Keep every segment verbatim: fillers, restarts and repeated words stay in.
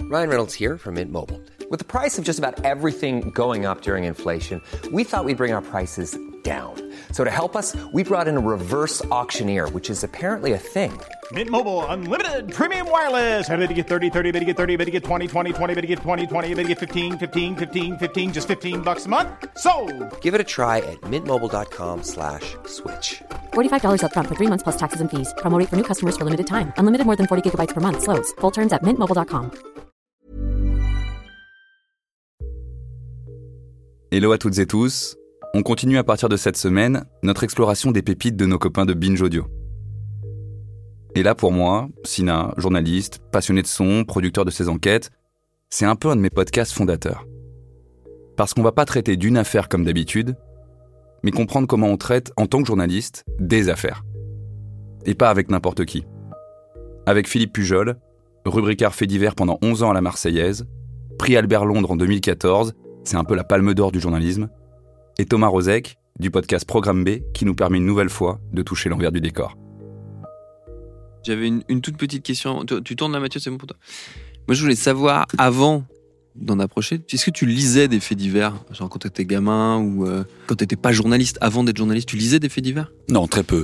Ryan Reynolds here from Mint Mobile. With the price of just about everything going up during inflation, we thought we'd bring our prices down. So to help us, we brought in a reverse auctioneer, which is apparently a thing. Mint Mobile Unlimited Premium Wireless. How to get thirty, thirty, how to get thirty, how to get twenty, twenty, twenty, how to get twenty, twenty, how to get fifteen, fifteen, fifteen, fifteen, just fifteen bucks a month? Sold! Give it a try at mintmobile.com slash switch. forty-five dollars up front for three months plus taxes and fees. Promo rate for new customers for limited time. Unlimited more than forty gigabytes per month. Slows full terms at mint mobile dot com. Hello à toutes et tous. On continue à partir de cette semaine notre exploration des pépites de nos copains de Binge Audio. Et là pour moi, Sina, journaliste, passionné de son, producteur de ses enquêtes, c'est un peu un de mes podcasts fondateurs. Parce qu'on va pas traiter d'une affaire comme d'habitude, mais comprendre comment on traite, en tant que journaliste, des affaires. Et pas avec n'importe qui. Avec Philippe Pujol, rubricard fait divers pendant onze ans à la Marseillaise, prix Albert Londres en deux mille quatorze, c'est un peu la palme d'or du journalisme, et Thomas Rozek, du podcast Programme B, qui nous permet une nouvelle fois de toucher l'envers du décor. J'avais une, une toute petite question. Tu, tu tournes là, Mathieu, c'est bon pour toi? Moi, je voulais savoir, avant d'en approcher, est-ce que tu lisais des faits divers? Genre quand t'étais gamin ou euh, quand t'étais pas journaliste, avant d'être journaliste, tu lisais des faits divers? Non, très peu.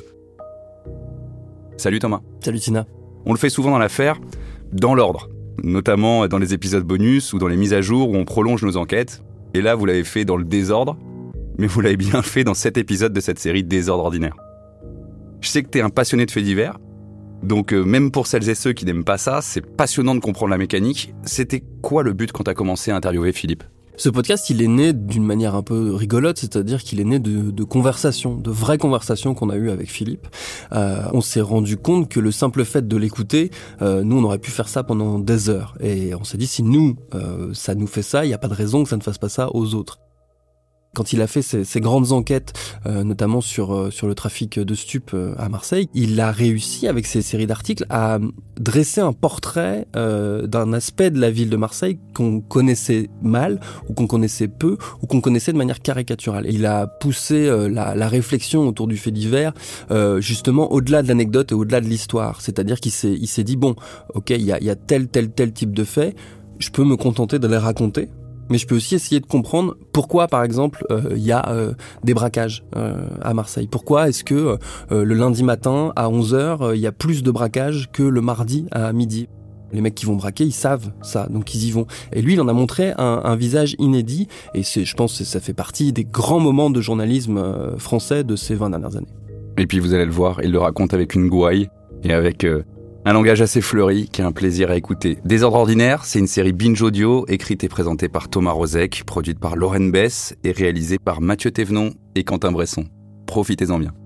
Salut Thomas. Salut Tina. On le fait souvent dans l'affaire, dans l'ordre. Notamment dans les épisodes bonus ou dans les mises à jour où on prolonge nos enquêtes. Et là, vous l'avez fait dans le désordre, mais vous l'avez bien fait dans cet épisode de cette série Désordre ordinaire. Je sais que t'es un passionné de faits divers, donc euh, même pour celles et ceux qui n'aiment pas ça, c'est passionnant de comprendre la mécanique. C'était quoi le but quand t'as commencé à interviewer Philippe ? Ce podcast, il est né d'une manière un peu rigolote, c'est-à-dire qu'il est né de, de conversations, de vraies conversations qu'on a eues avec Philippe. Euh, on s'est rendu compte que le simple fait de l'écouter, euh, nous, on aurait pu faire ça pendant des heures. Et on s'est dit, si nous, euh, ça nous fait ça, il n'y a pas de raison que ça ne fasse pas ça aux autres. Quand il a fait ses, ses grandes enquêtes, euh, notamment sur, euh, sur le trafic de stupes euh, à Marseille, il a réussi, avec ses séries d'articles, à dresser un portrait euh, d'un aspect de la ville de Marseille qu'on connaissait mal, ou qu'on connaissait peu, ou qu'on connaissait de manière caricaturale. Et il a poussé euh, la, la réflexion autour du fait divers, euh, justement au-delà de l'anecdote et au-delà de l'histoire. C'est-à-dire qu'il s'est, il s'est dit, bon, ok, il y a, il y a tel, tel, tel type de faits, je peux me contenter de les raconter, mais je peux aussi essayer de comprendre pourquoi, par exemple, il euh, y a euh, des braquages euh, à Marseille. Pourquoi est-ce que euh, le lundi matin, à onze heures, il euh, y a plus de braquages que le mardi à midi? Les mecs qui vont braquer, ils savent ça, donc ils y vont. Et lui, il en a montré un, un visage inédit, et c'est, je pense que ça fait partie des grands moments de journalisme euh, français de ces vingt dernières années. Et puis vous allez le voir, il le raconte avec une gouaille et avec... Euh... un langage assez fleuri qui est un plaisir à écouter. Désordre ordinaire, c'est une série Binge Audio, écrite et présentée par Thomas Rozek, produite par Lauren Bess et réalisée par Mathieu Thévenon et Quentin Bresson. Profitez-en bien.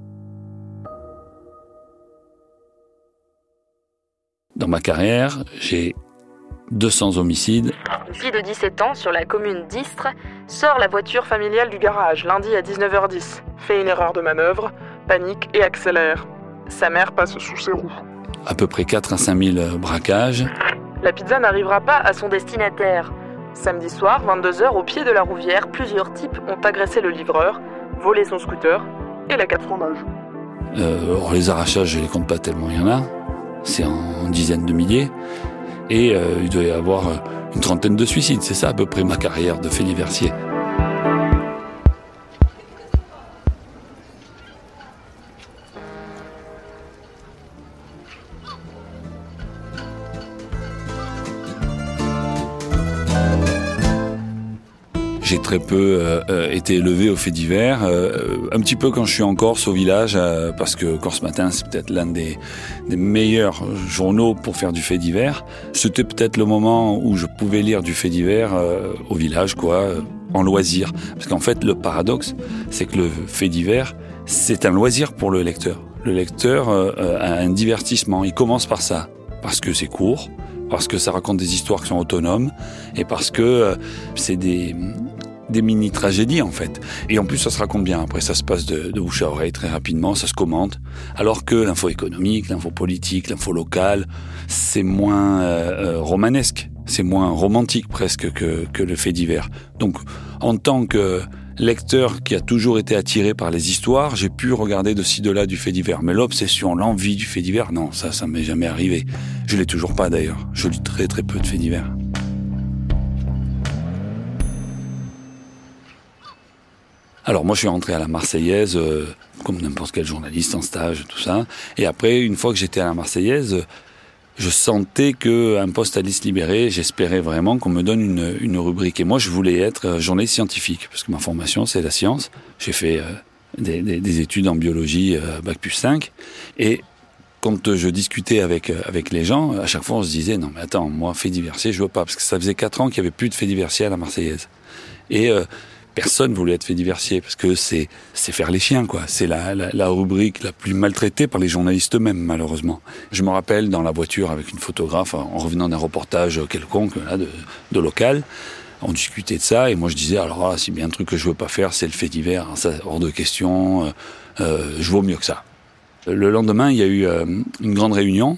Dans ma carrière, j'ai deux cents homicides. Une fille de dix-sept ans sur la commune d'Istres sort la voiture familiale du garage lundi à dix-neuf heures dix. Fait une erreur de manœuvre, panique et accélère. Sa mère passe sous ses roues. À peu près quatre à cinq mille braquages. La pizza n'arrivera pas à son destinataire. Samedi soir, vingt-deux heures, au pied de la Rouvière, plusieurs types ont agressé le livreur, volé son scooter et la carte fromage. Euh, alors les arrachages, je les compte pas tellement, il y en a. C'est en dizaines de milliers. Et euh, il doit y avoir une trentaine de suicides. C'est ça à peu près ma carrière de fait diversier. J'ai très peu euh, été élevé aux faits divers, euh, un petit peu quand je suis en Corse, au village, euh, parce que Corse Matin, c'est peut-être l'un des, des meilleurs journaux pour faire du fait divers. C'était peut-être le moment où je pouvais lire du fait divers euh, au village, quoi, euh, en loisir. Parce qu'en fait, le paradoxe, c'est que le fait divers, c'est un loisir pour le lecteur. Le lecteur euh, a un divertissement, il commence par ça, parce que c'est court, parce que ça raconte des histoires qui sont autonomes, et parce que euh, c'est des... des mini-tragédies en fait. Et en plus ça se raconte bien, après ça se passe de, de bouche à oreille très rapidement, ça se commente. Alors que l'info économique, l'info politique, l'info locale, c'est moins euh, euh, romanesque, c'est moins romantique presque que, que le fait divers. Donc en tant que lecteur qui a toujours été attiré par les histoires, j'ai pu regarder de ci de là du fait divers. Mais l'obsession, l'envie du fait divers, non, ça, ça m'est jamais arrivé. Je l'ai toujours pas d'ailleurs, je lis très très peu de faits divers. Alors moi je suis rentré à la Marseillaise euh, comme n'importe quel journaliste en stage, tout ça. Et après, une fois que j'étais à la Marseillaise, je sentais qu'un poste allait se libérer. J'espérais vraiment qu'on me donne une, une rubrique. Et moi je voulais être journaliste scientifique, parce que ma formation c'est la science. J'ai fait euh, des, des, des études en biologie, euh, bac plus cinq. Et quand je discutais avec, avec les gens, à chaque fois on se disait « Non mais attends, moi fait diversier, je veux pas ». Parce que ça faisait quatre ans qu'il n'y avait plus de fait diversier à la Marseillaise. Et euh, personne voulait être fait diversier, parce que c'est, c'est faire les chiens, quoi. C'est la, la, la rubrique la plus maltraitée par les journalistes eux-mêmes, malheureusement. Je me rappelle dans la voiture avec une photographe, en revenant d'un reportage quelconque, là, de, de local, on discutait de ça, et moi je disais « Alors là, s'il y a bien un truc que je veux pas faire, c'est le fait divers, ça, hors de question, euh, euh, je vaux mieux que ça ». Le lendemain, il y a eu euh, une grande réunion.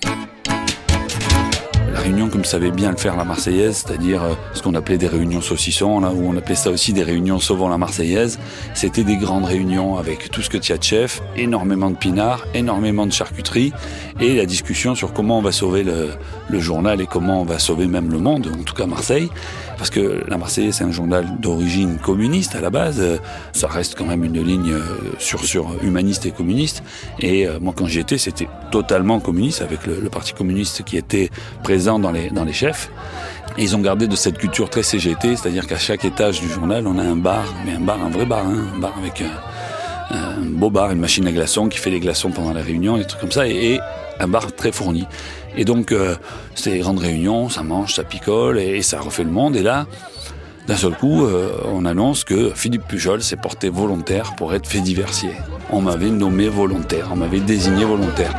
La réunion, comme savait bien le faire la Marseillaise, c'est-à-dire euh, ce qu'on appelait des réunions saucissons, là où on appelait ça aussi des réunions sauvant la Marseillaise. C'était des grandes réunions avec tout ce que tu as de chef, énormément de pinards, énormément de charcuterie, et la discussion sur comment on va sauver le, le journal et comment on va sauver même le monde, en tout cas Marseille. Parce que la Marseillaise, c'est un journal d'origine communiste à la base. Ça reste quand même une ligne sur, sur humaniste et communiste. Et euh, moi, quand j'y étais, c'était totalement communiste, avec le, le Parti communiste qui était présent dans les, dans les chefs. Et ils ont gardé de cette culture très C G T, c'est-à-dire qu'à chaque étage du journal, on a un bar, mais un bar, un vrai bar, hein, un bar avec un, un beau bar, une machine à glaçons qui fait les glaçons pendant la réunion, des trucs comme ça, et, et un bar très fourni. Et donc, euh, c'était des grandes réunions, ça mange, ça picole, et, et ça refait le monde. Et là, d'un seul coup, euh, on annonce que Philippe Pujol s'est porté volontaire pour être fait diversier. On m'avait nommé volontaire, on m'avait désigné volontaire.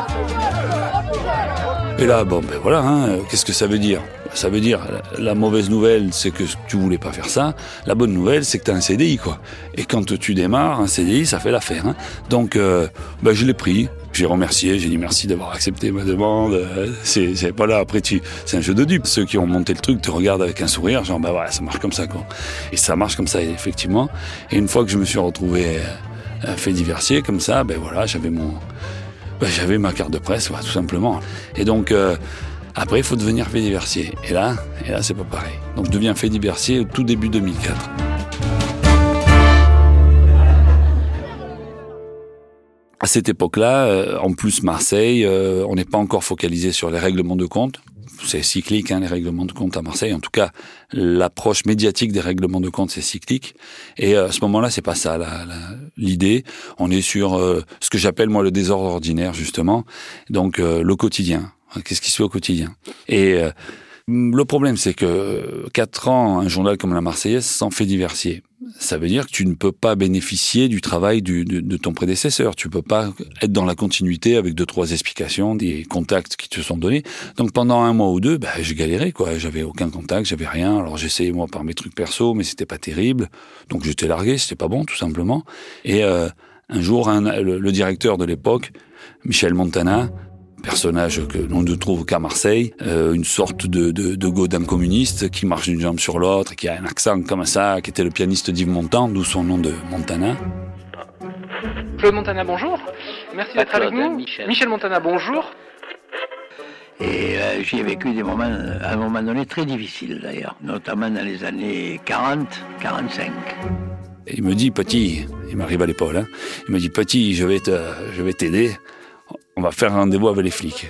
Et là, bon, ben voilà, hein, qu'est-ce que ça veut dire ? Ça veut dire, la, la mauvaise nouvelle, c'est que tu voulais pas faire ça. La bonne nouvelle, c'est que t'as un C D I, quoi. Et quand tu démarres, un C D I, ça fait l'affaire, hein. Donc, euh, ben, je l'ai pris. J'ai remercié, j'ai dit merci d'avoir accepté ma demande. C'est, c'est pas là, après tu, c'est un jeu de dupes. Ceux qui ont monté le truc te regardent avec un sourire, genre bah voilà, ça marche comme ça, quoi. Et ça marche comme ça, effectivement. Et une fois que je me suis retrouvé euh, fait diversier comme ça, ben voilà, j'avais mon, ben, j'avais ma carte de presse, ouais, tout simplement. Et donc euh, après, il faut devenir fait diversier. Et là, et là, c'est pas pareil. Donc je deviens fait diversier au tout début deux mille quatre. À cette époque-là, euh, en plus Marseille, euh, on n'est pas encore focalisé sur les règlements de compte. C'est cyclique, hein, les règlements de compte à Marseille. En tout cas, l'approche médiatique des règlements de compte, c'est cyclique. Et euh, à ce moment-là, c'est pas ça la, la, l'idée. On est sur euh, ce que j'appelle moi le désordre ordinaire, justement. Donc euh, le quotidien. Qu'est-ce qui se fait au quotidien ? Et euh, le problème, c'est que quatre ans, un journal comme la Marseillaise s'en fait diversier. Ça veut dire que tu ne peux pas bénéficier du travail du, de, de ton prédécesseur. Tu peux pas être dans la continuité avec deux, trois explications, des contacts qui te sont donnés. Donc pendant un mois ou deux, bah, j'ai galéré, quoi. J'avais aucun contact, j'avais rien. Alors j'essayais moi par mes trucs perso, mais c'était pas terrible. Donc j'étais largué, c'était pas bon, tout simplement. Et euh, un jour, un, le, le directeur de l'époque, Michel Montana, personnage que l'on ne trouve qu'à Marseille, euh, une sorte de, de, de godin communiste qui marche d'une jambe sur l'autre, qui a un accent comme ça, qui était le pianiste d'Yves Montand, d'où son nom de Montana. Claude Montana, bonjour. Merci d'être avec nous. Michel. Michel Montana, bonjour. Et euh, j'y ai vécu des moments, à un moment donné, très difficiles d'ailleurs, notamment dans les années quarante, quarante-cinq. Et il me dit, petit, il m'arrive à l'épaule, hein, il me dit, petit, je vais te, je vais t'aider. On va faire un rendez-vous avec les flics.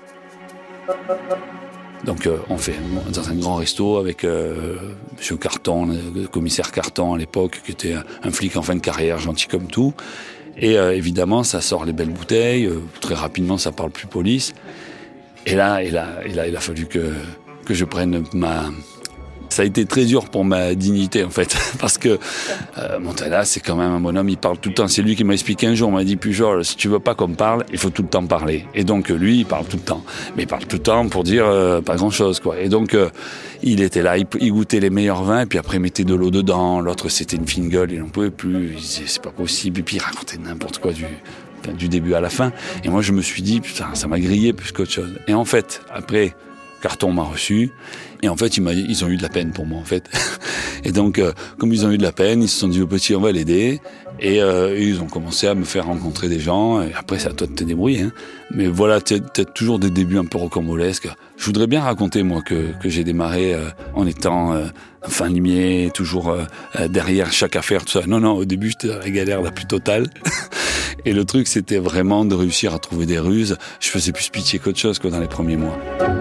Donc euh, on fait dans un grand resto avec euh, Monsieur Carton, le commissaire Carton à l'époque, qui était un flic en fin de carrière, gentil comme tout. Et euh, évidemment, ça sort les belles bouteilles. Euh, très rapidement, ça parle plus police. Et là, et là, et là, il a fallu que que je prenne ma. Ça a été très dur pour ma dignité, en fait, parce que euh, Montana, c'est quand même un bonhomme, il parle tout le temps. C'est lui qui m'a expliqué un jour, il m'a dit, Pujol, si tu veux pas qu'on parle, il faut tout le temps parler. Et donc, lui, il parle tout le temps. Mais il parle tout le temps pour dire euh, pas grand-chose, quoi. Et donc, euh, il était là, il, il goûtait les meilleurs vins, et puis après, il mettait de l'eau dedans. L'autre, c'était une fine gueule, il n'en pouvait plus. Il disait, c'est pas possible. Et puis, il racontait n'importe quoi du, du début à la fin. Et moi, je me suis dit, putain, ça m'a grillé plus qu'autre chose. Et en fait, après... Carton m'a reçu, et en fait, ils, m'a, ils ont eu de la peine pour moi, en fait. Et donc, euh, comme ils ont eu de la peine, ils se sont dit au petit, on va l'aider. Et euh, ils ont commencé à me faire rencontrer des gens. Et après, c'est à toi de te débrouiller. Hein. Mais voilà, t'as, t'as toujours des débuts un peu rocambolesques. Je voudrais bien raconter, moi, que, que j'ai démarré euh, en étant euh, un fin limier, toujours euh, derrière chaque affaire, tout ça. Non, non, au début, j'étais dans la galère la plus totale. Et le truc, c'était vraiment de réussir à trouver des ruses. Je faisais plus pitié qu'autre chose que dans les premiers mois.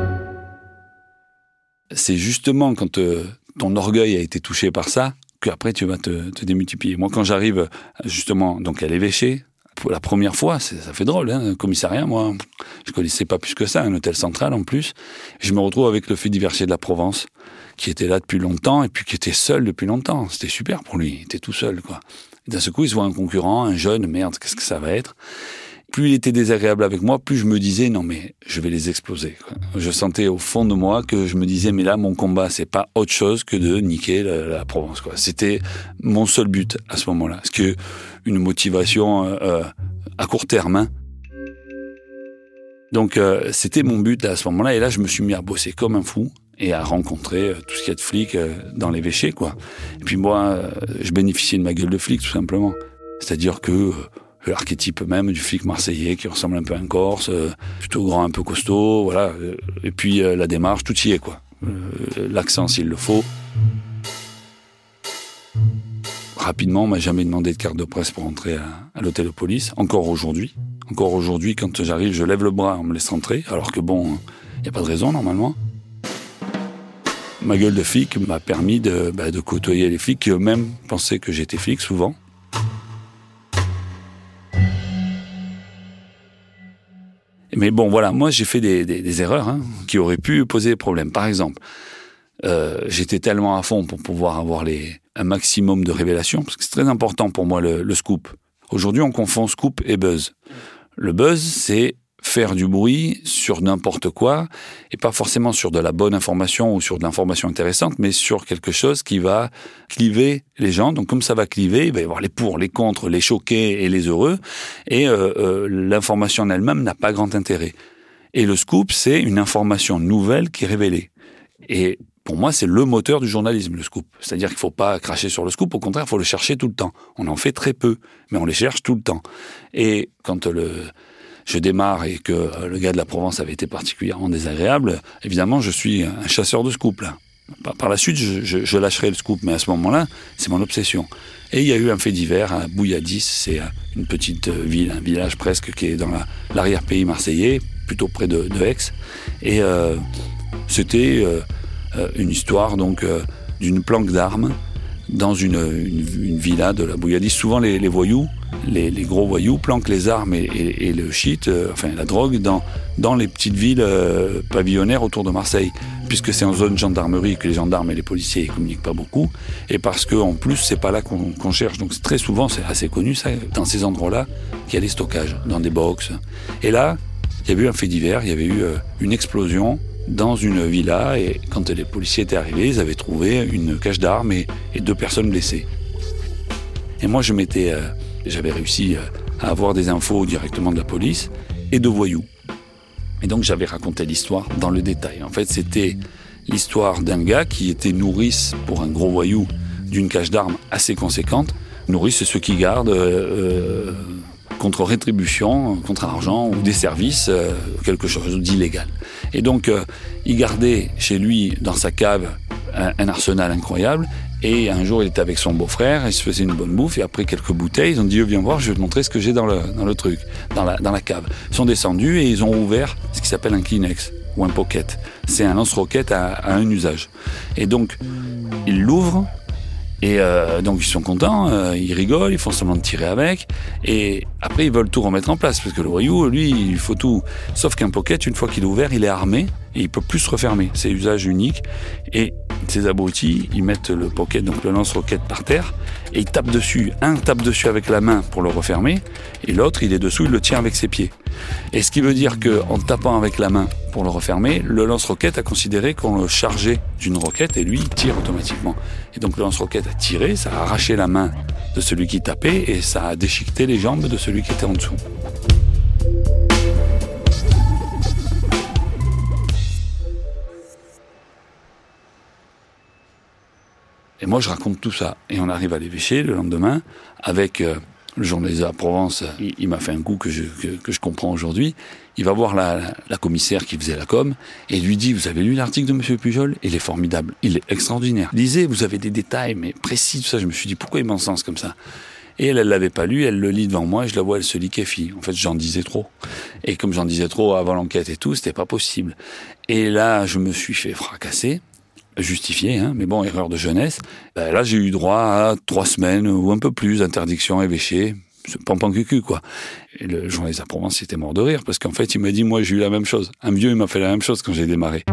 C'est justement quand euh, ton orgueil a été touché par ça qu'après tu vas te, te démultiplier. Moi, quand j'arrive justement donc à l'évêché, pour la première fois, c'est, ça fait drôle, hein, commissariat, moi, je connaissais pas plus que ça, un hôtel central en plus. Je me retrouve avec le fédivercher de la Provence, qui était là depuis longtemps et puis qui était seul depuis longtemps. C'était super pour lui, il était tout seul, quoi. Et d'un seul coup, il se voit un concurrent, un jeune, merde, qu'est-ce que ça va être ? Plus il était désagréable avec moi, plus je me disais, non mais je vais les exploser, quoi. Je sentais au fond de moi que je me disais, mais là, mon combat, c'est pas autre chose que de niquer la, la Provence, quoi. C'était mon seul but à ce moment-là. Parce que une motivation euh, à court terme, hein. Donc, euh, c'était mon but à ce moment-là. Et là, je me suis mis à bosser comme un fou et à rencontrer euh, tout ce qu'il y a de flics euh, dans l'évêché, quoi. Et puis moi, euh, je bénéficiais de ma gueule de flic, tout simplement. C'est-à-dire que euh, l'archétype même du flic marseillais qui ressemble un peu à un Corse, euh, plutôt grand, un peu costaud, voilà. Et puis euh, la démarche, tout y est, quoi. Euh, l'accent s'il le faut. Rapidement, on m'a jamais demandé de carte de presse pour entrer à, à l'hôtel de police. Encore aujourd'hui. Encore aujourd'hui, quand j'arrive, je lève le bras, on me laisse entrer, alors que bon, il n'y a pas de raison normalement. Ma gueule de flic m'a permis de, bah, de côtoyer les flics qui eux-mêmes pensaient que j'étais flic souvent. Mais bon, voilà, moi j'ai fait des, des, des erreurs hein, qui auraient pu poser des problèmes. Par exemple, euh, j'étais tellement à fond pour pouvoir avoir les, un maximum de révélations, parce que c'est très important pour moi le, le scoop. Aujourd'hui, on confond scoop et buzz. Le buzz, c'est faire du bruit sur n'importe quoi, et pas forcément sur de la bonne information ou sur de l'information intéressante, mais sur quelque chose qui va cliver les gens. Donc comme ça va cliver, il va y avoir les pour, les contre, les choqués et les heureux, et euh, euh, l'information en elle-même n'a pas grand intérêt. Et le scoop, c'est une information nouvelle qui est révélée. Et pour moi, c'est le moteur du journalisme, le scoop. C'est-à-dire qu'il ne faut pas cracher sur le scoop, au contraire, il faut le chercher tout le temps. On en fait très peu, mais on les cherche tout le temps. Et quand le... je démarre et que le gars de la Provence avait été particulièrement désagréable, évidemment, je suis un chasseur de scoop, là. Par la suite, je, je, je lâcherai le scoop, mais à ce moment-là, c'est mon obsession. Et il y a eu un fait divers à Bouilladis, c'est une petite ville, un village presque, qui est dans la, l'arrière-pays marseillais, plutôt près de, de Aix. Et euh, c'était euh, une histoire donc euh, d'une planque d'armes dans une, une, une villa de la Bouilladis. Souvent, les, les voyous, les, les gros voyous, planquent les armes et, et, et le shit, euh, enfin la drogue, dans, dans les petites villes euh, pavillonnaires autour de Marseille, puisque c'est en zone gendarmerie que les gendarmes et les policiers ne communiquent pas beaucoup, et parce qu'en plus, c'est pas là qu'on, qu'on cherche. Donc très souvent, c'est assez connu, ça, dans ces endroits-là, qu'il y a des stockages, dans des box. Et là, il y avait eu un fait divers, il y avait eu euh, une explosion dans une villa, et quand les policiers étaient arrivés, ils avaient trouvé une cache d'armes et, et deux personnes blessées. Et moi, je m'étais, euh, j'avais réussi à avoir des infos directement de la police et de voyous. Et donc, j'avais raconté l'histoire dans le détail. En fait, c'était l'histoire d'un gars qui était nourrice pour un gros voyou d'une cache d'armes assez conséquente. Nourrice, c'est ceux qui gardent euh, euh, contre rétribution, contre argent ou des services, euh, quelque chose d'illégal. Et donc, euh, il gardait chez lui, dans sa cave, un, un arsenal incroyable. Et un jour, il était avec son beau-frère, il se faisait une bonne bouffe. Et après quelques bouteilles, ils ont dit, viens voir, je vais te montrer ce que j'ai dans le, dans le truc, dans la, dans la cave. Ils sont descendus et ils ont ouvert ce qui s'appelle un Kleenex ou un pocket. C'est un lance-roquette à, à un usage. Et donc, ils l'ouvrent. Et euh, donc ils sont contents, euh, ils rigolent, ils font semblant de tirer avec, et après ils veulent tout remettre en place, parce que le voyou, lui, il faut tout. Sauf qu'un pocket, une fois qu'il est ouvert, il est armé, et il peut plus se refermer, c'est usage unique, et ces abrutis, ils mettent le pocket, donc le lance-roquette par terre, et ils tapent dessus. Un tape dessus avec la main pour le refermer, et l'autre, il est dessous, il le tient avec ses pieds. Et ce qui veut dire qu'en tapant avec la main pour le refermer, le lance-roquette a considéré qu'on le chargeait d'une roquette, et lui, il tire automatiquement. Et donc le lance-roquette a tiré, ça a arraché la main de celui qui tapait, et ça a déchiqueté les jambes de celui qui était en dessous. Et moi, je raconte tout ça. Et on arrive à l'évêché le lendemain avec euh, le journaliste de la Provence. Il, il m'a fait un coup que je, que, que je comprends aujourd'hui. Il va voir la, la, la commissaire qui faisait la com et lui dit « Vous avez lu l'article de Monsieur Pujol ? Il est formidable, il est extraordinaire. Lisez, vous avez des détails, mais précis, tout ça. » Je me suis dit « Pourquoi il m'encense comme ça ?» Et elle, elle l'avait pas lu, elle le lit devant moi et je la vois, elle se liquéfie. En fait, j'en disais trop. Et comme j'en disais trop avant l'enquête et tout, c'était pas possible. Et là, je me suis fait fracasser. Justifié, hein, mais bon, erreur de jeunesse. Ben là, j'ai eu droit à trois semaines ou un peu plus d'interdiction à évêché. C'est pampan cucu, quoi. Et le journaliste à Provence était mort de rire, parce qu'en fait, il m'a dit, moi, j'ai eu la même chose. Un vieux, il m'a fait la même chose quand j'ai démarré.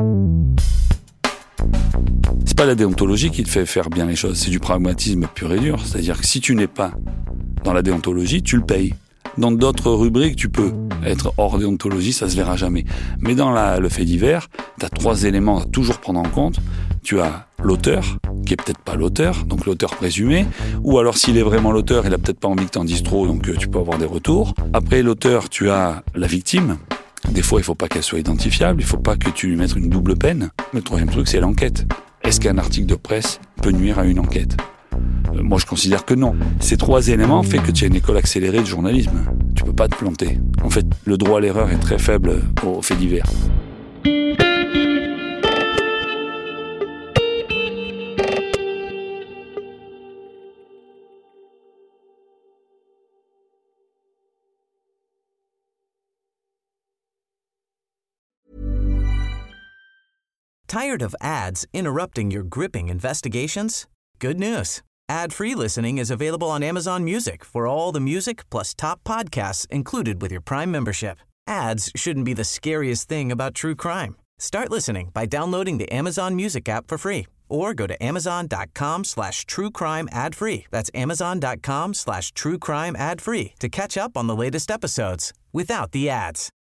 C'est pas la déontologie qui te fait faire bien les choses, c'est du pragmatisme pur et dur. C'est-à-dire que si tu n'es pas dans la déontologie, tu le payes. Dans d'autres rubriques, tu peux être hors déontologie, ça se verra jamais. Mais dans la, le fait divers, tu as trois éléments à toujours prendre en compte. Tu as l'auteur, qui est peut-être pas l'auteur, donc l'auteur présumé, ou alors s'il est vraiment l'auteur, il a peut-être pas envie que t'en dises trop, donc euh, tu peux avoir des retours. Après l'auteur, tu as la victime. Des fois, il faut pas qu'elle soit identifiable, il faut pas que tu lui mettes une double peine. Mais le troisième truc, c'est l'enquête. Est-ce qu'un article de presse peut nuire à une enquête ? euh, Moi, je considère que non. Ces trois éléments font que tu as une école accélérée de journalisme. Tu peux pas te planter. En fait, le droit à l'erreur est très faible aux faits divers. Tired of ads interrupting your gripping investigations? Good news. Ad-free listening is available on Amazon Music for all the music plus top podcasts included with your Prime membership. Ads shouldn't be the scariest thing about true crime. Start listening by downloading the Amazon Music app for free or go to amazon.com slash true crime ad free. That's amazon.com slash true crime ad free to catch up on the latest episodes without the ads.